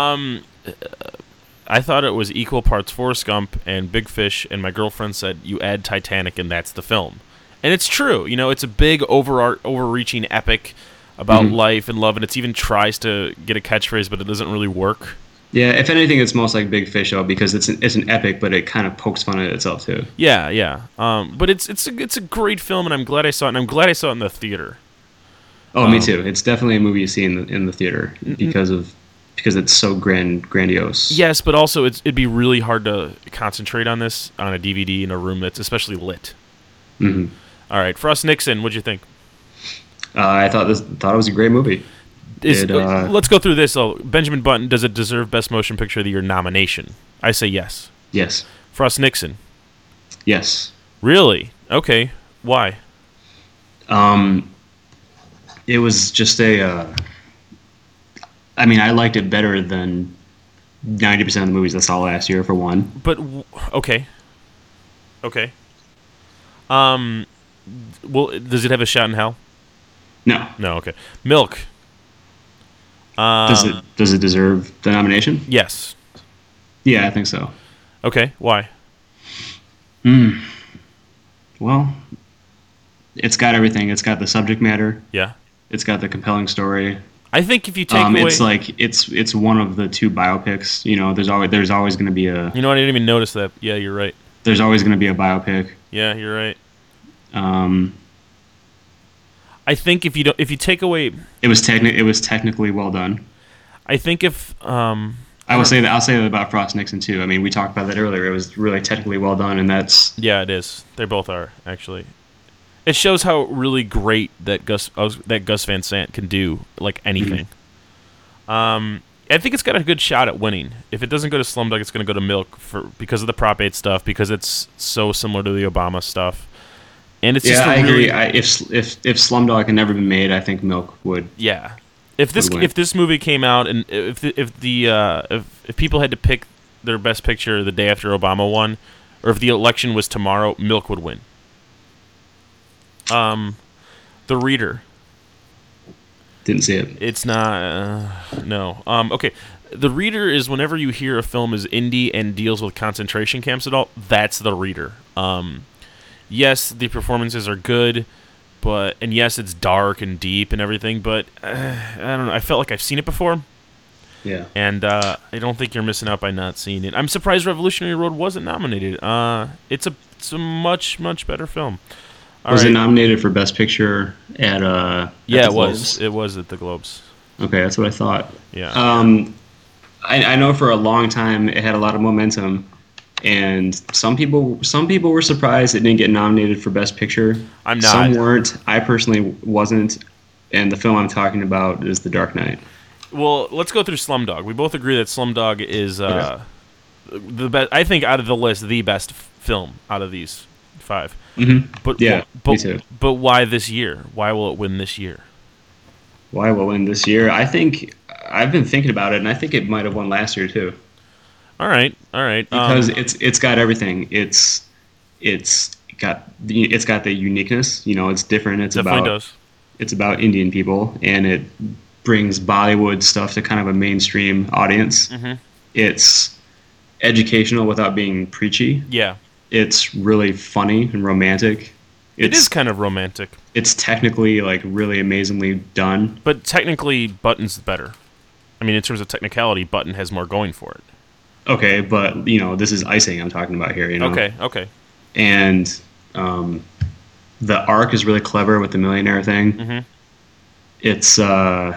I thought it was equal parts Forrest Gump and Big Fish, and my girlfriend said you add Titanic and that's the film. And it's true. It's a big overreaching epic about life and love, and it even tries to get a catchphrase, but it doesn't really work. Yeah, if anything, it's most like Big Fish, though, because it's an epic, but it kind of pokes fun at itself too. Yeah. But it's a great film, and I'm glad I saw it, and I'm glad I saw it in the theater. Oh, me too. It's definitely a movie you see in the theater because it's so grandiose. Yes, but also it'd be really hard to concentrate on this on a DVD in a room that's especially lit. Mm-hmm. All right, Frost Nixon, what'd you think? I thought it was a great movie. Let's go through this. Benjamin Button, does it deserve Best Motion Picture of the Year nomination? I say yes. Yes. Frost Nixon? Yes. Really? Okay. Why? It was just I liked it better than 90% of the movies I saw last year, for one. But, okay. Well, does it have a shot in hell? No. No, okay. Milk. Does it deserve the nomination? Yes. Yeah, I think so. Okay, why? Well, it's got everything. It's got the subject matter. Yeah. It's got the compelling story. I think if you take away, it's like it's one of the two biopics. There's always going to be a. You know what? I didn't even notice that. Yeah, you're right. There's always going to be a biopic. Yeah, you're right. I think if you take away, it was technically well done. I think if I'll say that about Frost Nixon too. I mean, we talked about that earlier. It was really technically well done, and that's it is. They both are actually. It shows how really great that Gus Van Sant can do like anything. I think it's got a good shot at winning. If it doesn't go to Slumdog, it's going to go to Milk because of the Prop 8 stuff, because it's so similar to the Obama stuff. And it's just I agree. If Slumdog had never been made, I think Milk would. Yeah, if this movie came out and if people had to pick their best picture the day after Obama won, or if the election was tomorrow, Milk would win. The Reader. Didn't see it. It's not. No. Okay. The Reader is whenever you hear a film is indie and deals with concentration camps at all, that's The Reader. Yes, the performances are good, and yes, it's dark and deep and everything, but I don't know. I felt like I've seen it before. Yeah. And I don't think you're missing out by not seeing it. I'm surprised Revolutionary Road wasn't nominated. It's a much, much better film. Was it nominated for Best Picture at it was. It was at the Globes. Okay, that's what I thought. Yeah. I know for a long time it had a lot of momentum, and some people were surprised it didn't get nominated for Best Picture. I'm not. Some weren't. I personally wasn't. And the film I'm talking about is The Dark Knight. Well, let's go through Slumdog. We both agree that Slumdog is the best. I think out of the list, the best film out of these 5. Mm-hmm. But me too. But why this year? Why will it win this year? Why will it win this year? I think I've been thinking about it, and I think it might have won last year too. All right. Because it's got everything. It's got the uniqueness. It's different. It's about Indian people, and it brings Bollywood stuff to kind of a mainstream audience. Mm-hmm. It's educational without being preachy. Yeah. It's really funny and romantic. It is kind of romantic. It's technically like really amazingly done. But technically, Button's better. I mean, in terms of technicality, Button has more going for it. Okay, but this is icing I'm talking about here. Okay. And the arc is really clever with the millionaire thing. Mm-hmm. It's I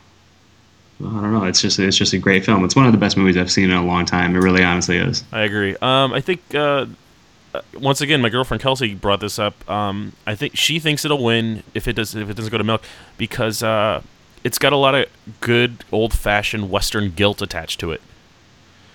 don't know. It's just a great film. It's one of the best movies I've seen in a long time. It really honestly is. I agree. I think once again, my girlfriend Kelsey brought this up. I think she thinks it'll win if it doesn't go to Milk, because it's got a lot of good old-fashioned Western guilt attached to it.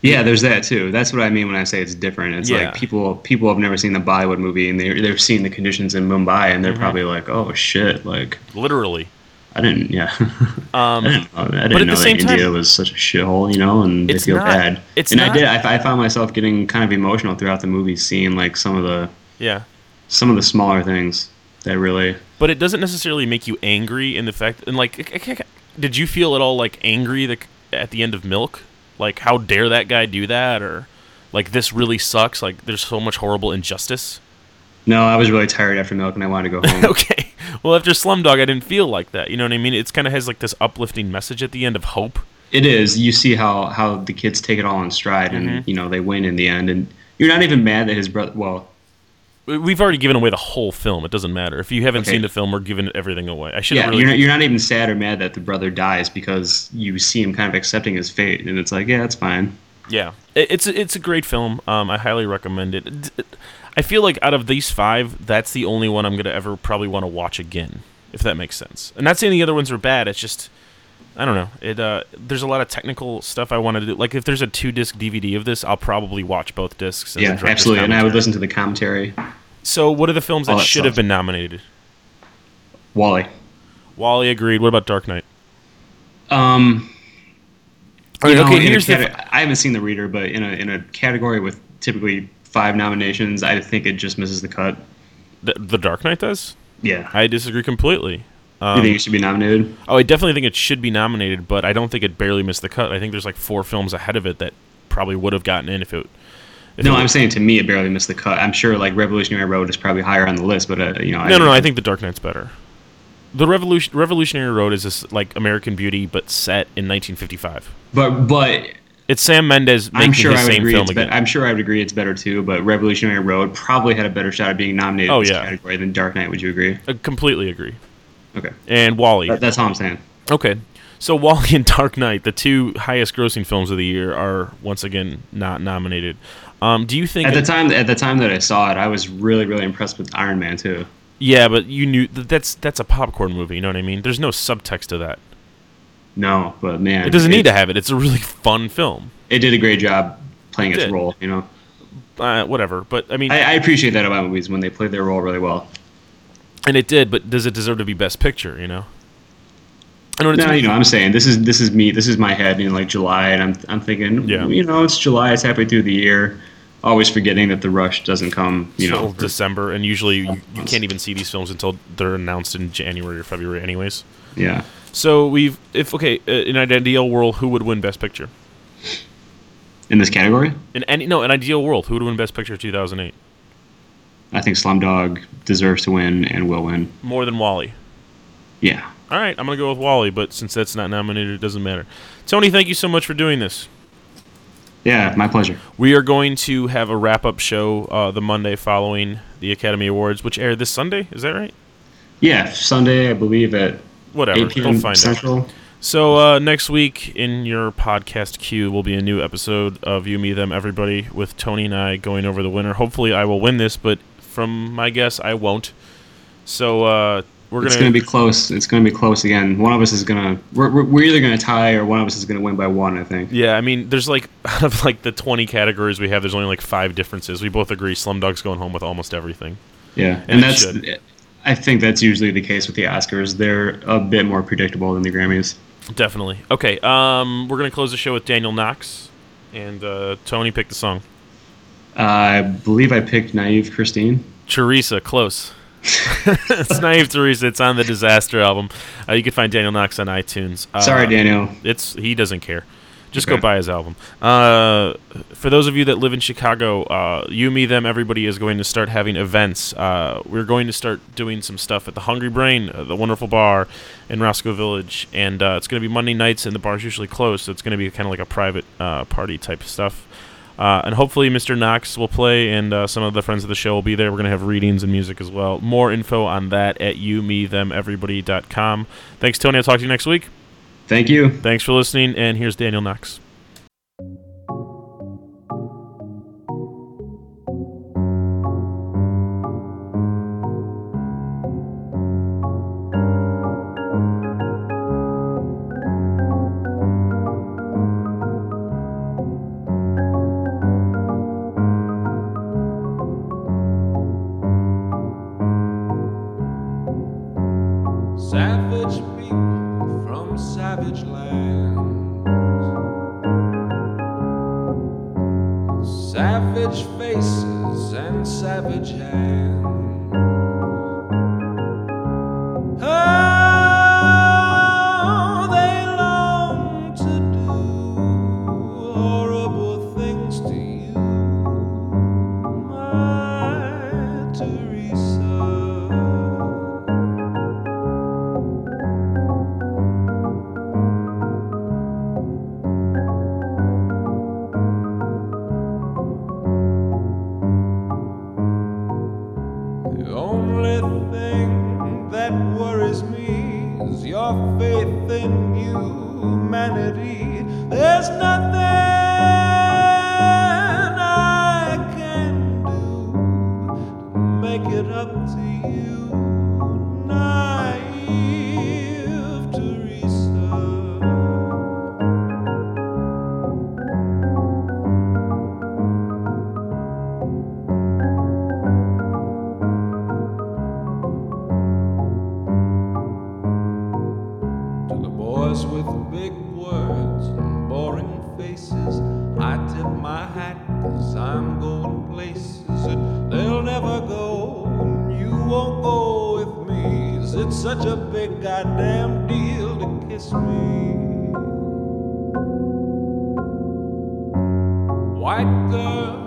Yeah, there's that too. That's what I mean when I say it's different. It's like people have never seen the Bollywood movie, and they're seeing the conditions in Mumbai, and they're probably like, "Oh shit!" Like literally. I didn't. Yeah, I but didn't at know that India was such a shithole, and they feel bad. I found myself getting kind of emotional throughout the movie, seeing like some of the smaller things that really. But it doesn't necessarily make you angry in the fact, and like, did you feel at all like angry at the end of Milk? Like, how dare that guy do that? Or, like, this really sucks? Like, there's so much horrible injustice? No, I was really tired after Milk, and I wanted to go home. Okay. Well, after Slumdog, I didn't feel like that. You know what I mean? It kind of has, like, this uplifting message at the end of hope. It is. You see how the kids take it all in stride, and, they win in the end. And you're not even mad that his brother... Well... We've already given away the whole film. It doesn't matter. If you haven't seen the film, we're giving everything away. You're not even sad or mad that the brother dies because you see him kind of accepting his fate, and it's like, yeah, it's fine. Yeah, it's a great film. I highly recommend it. I feel like out of these 5, that's the only one I'm gonna ever probably want to watch again, if that makes sense. And not saying the other ones are bad. It's just I don't know. There's a lot of technical stuff I want to do. Like if there's a 2-disc DVD of this, I'll probably watch both discs. Yeah, absolutely. And I would listen to the commentary. So, what are the films that should have been nominated? WALL-E. WALL-E agreed. What about Dark Knight? I haven't seen The Reader, but in a category with typically 5 nominations, I think it just misses the cut. The Dark Knight does? Yeah. I disagree completely. You think it should be nominated? Oh, I definitely think it should be nominated, but I don't think it barely missed the cut. I think there's like 4 films ahead of it that probably would have gotten in if it... I'm saying to me it barely missed the cut. I'm sure like Revolutionary Road is probably higher on the list, but No, I think The Dark Knight's better. The Revolutionary Road is this like American Beauty, but set in 1955. But it's Sam Mendes making his same film again. I'm sure I would agree it's better too, but Revolutionary Road probably had a better shot of being nominated in this category than Dark Knight. Would you agree? I completely agree. Okay. And WALL-E. That's all I'm saying. Okay. So WALL-E and Dark Knight, the 2 highest grossing films of the year, are once again not nominated. Do you think at the time that I saw it, I was really, really impressed with Iron Man too. Yeah, but you knew that's a popcorn movie. You know what I mean? There's no subtext to that. No, but man, it doesn't need to have it. It's a really fun film. It did a great job playing its role. Whatever, but I mean, I appreciate that about movies when they play their role really well. And it did, but does it deserve to be Best Picture? I'm saying this is me. This is my head in like July, and I'm thinking, it's July. It's halfway through the year. Always forgetting that the rush doesn't come, until December, and usually you can't even see these films until they're announced in January or February, anyways. Yeah. So in an ideal world, who would win Best Picture? In this category? In an ideal world, who would win Best Picture 2008? I think Slumdog deserves to win and will win. More than WALL-E? Yeah. All right, I'm going to go with WALL-E, but since that's not nominated, it doesn't matter. Tony, thank you so much for doing this. Yeah, my pleasure. We are going to have a wrap-up show the Monday following the Academy Awards, which air this Sunday. Is that right? Yeah, Sunday, I believe, at 8 p.m. Central. Out. So next week in your podcast queue will be a new episode of You, Me, Them, Everybody with Tony and I going over the winner. Hopefully I will win this, but from my guess, I won't. So it's going to be close. It's going to be close again. One of us is going to... We're either going to tie or one of us is going to win by 1, I think. Yeah, I mean, there's like... Out of like the 20 categories we have, there's only like 5 differences. We both agree Slumdog's going home with almost everything. Yeah, and that's... I think that's usually the case with the Oscars. They're a bit more predictable than the Grammys. Definitely. Okay, we're going to close the show with Daniel Knox. And Tony picked the song. I believe I picked Naive Christine. Teresa, close. It's Naive Teresa. It's on the Disaster album. You can find Daniel Knox on iTunes. Sorry, Daniel. He doesn't care. Just go buy his album. For those of you that live in Chicago, You, Me, Them, Everybody is going to start having events. We're going to start doing some stuff at the Hungry Brain, the wonderful bar in Roscoe Village, and it's going to be Monday nights, and the bar's usually closed, so it's going to be kind of like a private party type of stuff. And hopefully Mr. Knox will play, and some of the friends of the show will be there. We're going to have readings and music as well. More info on that at youmethemeverybody.com. Thanks, Tony. I'll talk to you next week. Thank you. Thanks for listening, and here's Daniel Knox. savage lands. Savage faces and savage hands. Oh, they long to do horrible things to you, my Teresa. The only thing that worries me is your faith in humanity. There's nothing I can do to make it up to you, naive Teresa. To the boys with big words and boring faces, I tip my hat, 'cause I'm going places that they'll never go, and you won't go with me, 'cause it's such a big goddamn deal to kiss me. White girl